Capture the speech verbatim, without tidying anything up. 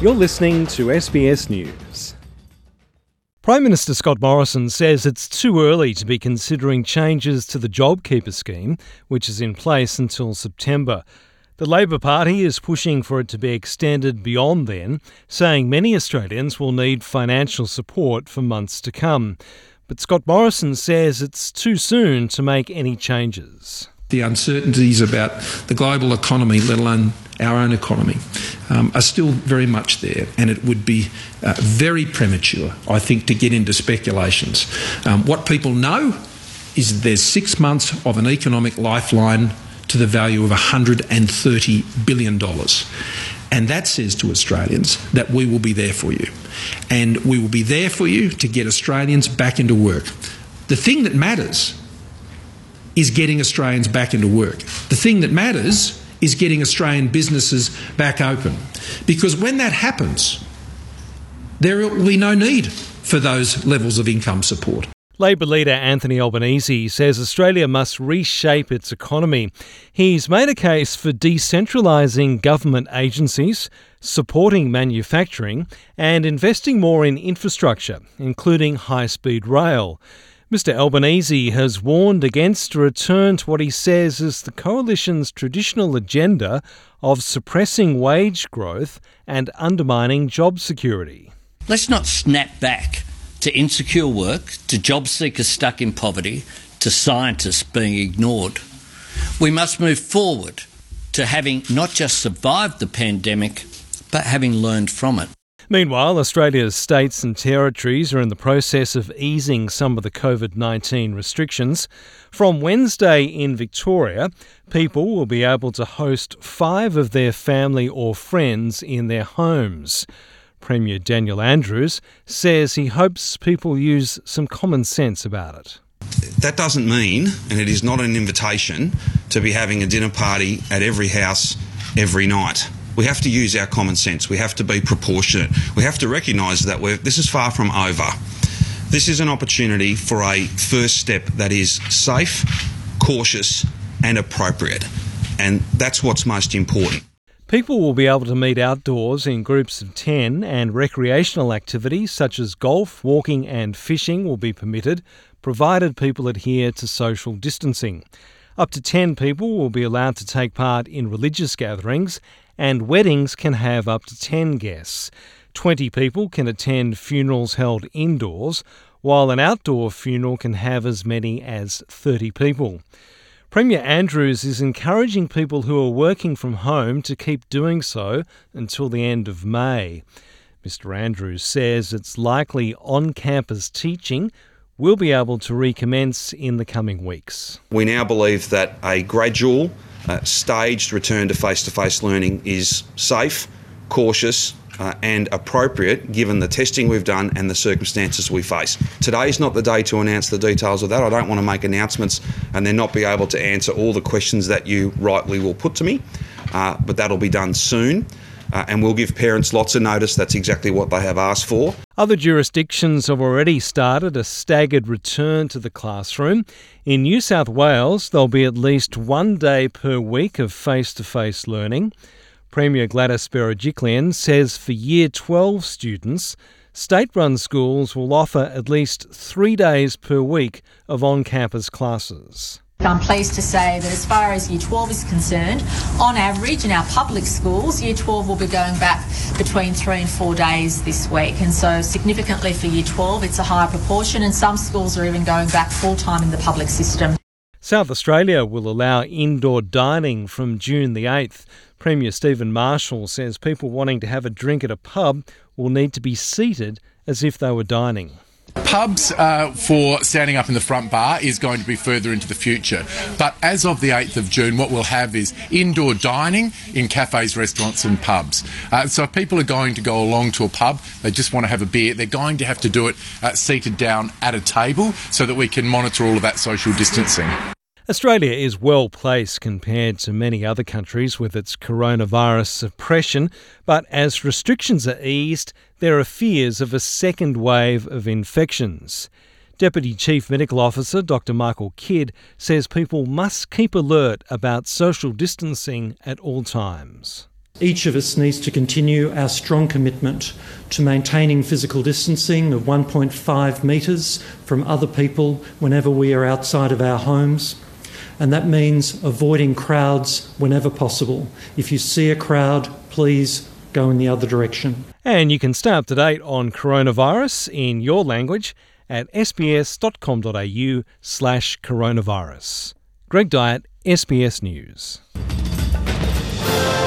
You're listening to S B S News. Prime Minister Scott Morrison says it's too early to be considering changes to the JobKeeper scheme, which is in place until September. The Labor Party is pushing for it to be extended beyond then, saying many Australians will need financial support for months to come. But Scott Morrison says it's too soon to make any changes. The uncertainties about the global economy, let alone our own economy, um, are still very much there, and it would be uh, very premature, I think, to get into speculations. Um, what people know is that there's six months of an economic lifeline to the value of one hundred thirty billion dollars. And that says to Australians that we will be there for you. And we will be there for you to get Australians back into work. The thing that matters is getting Australians back into work. The thing that matters is getting Australian businesses back open. Because when that happens, there will be no need for those levels of income support. Labor leader Anthony Albanese says Australia must reshape its economy. He's made a case for decentralising government agencies, supporting manufacturing and investing more in infrastructure, including high-speed rail. Mister Albanese has warned against a return to what he says is the coalition's traditional agenda of suppressing wage growth and undermining job security. Let's not snap back to insecure work, to job seekers stuck in poverty, to scientists being ignored. We must move forward to having not just survived the pandemic, but having learned from it. Meanwhile, Australia's states and territories are in the process of easing some of the covid nineteen restrictions. From Wednesday in Victoria, people will be able to host five of their family or friends in their homes. Premier Daniel Andrews says he hopes people use some common sense about it. That doesn't mean, and it is not an invitation, to be having a dinner party at every house every night. We have to use our common sense. We have to be proportionate. We have to recognise that we're, this is far from over. This is an opportunity for a first step that is safe, cautious and appropriate. And that's what's most important. People will be able to meet outdoors in groups of ten, and recreational activities such as golf, walking and fishing will be permitted, provided people adhere to social distancing. Up to ten people will be allowed to take part in religious gatherings, and weddings can have up to ten guests. twenty people can attend funerals held indoors, while an outdoor funeral can have as many as thirty people. Premier Andrews is encouraging people who are working from home to keep doing so until the end of May. Mister Andrews says it's likely on-campus teaching will be able to recommence in the coming weeks. We now believe that a gradual, uh, staged return to face-to-face learning is safe, cautious uh, and appropriate given the testing we've done and the circumstances we face. Today is not the day to announce the details of that. I don't want to make announcements and then not be able to answer all the questions that you rightly will put to me, uh, but that'll be done soon. Uh, and we'll give parents lots of notice. That's exactly what they have asked for. Other jurisdictions have already started a staggered return to the classroom. In New South Wales, there'll be at least one day per week of face-to-face learning. Premier Gladys Berejiklian says for Year twelve students, state-run schools will offer at least three days per week of on-campus classes. I'm pleased to say that as far as Year twelve is concerned, on average in our public schools, Year twelve will be going back between three and four days this week. And so significantly for Year twelve, it's a higher proportion, and some schools are even going back full-time in the public system. South Australia will allow indoor dining from June the eighth. Premier Stephen Marshall says people wanting to have a drink at a pub will need to be seated as if they were dining. Pubs uh, for standing up in the front bar is going to be further into the future. But as of the eighth of June, what we'll have is indoor dining in cafes, restaurants and pubs. Uh, so if people are going to go along to a pub, they just want to have a beer, they're going to have to do it uh, seated down at a table so that we can monitor all of that social distancing. Australia is well placed compared to many other countries with its coronavirus suppression, but as restrictions are eased, there are fears of a second wave of infections. Deputy Chief Medical Officer Doctor Michael Kidd says people must keep alert about social distancing at all times. Each of us needs to continue our strong commitment to maintaining physical distancing of one point five metres from other people whenever we are outside of our homes. And that means avoiding crowds whenever possible. If you see a crowd, please go in the other direction. And you can stay up to date on coronavirus in your language at sbs.com.au slash coronavirus. Greg Dyett, S B S News.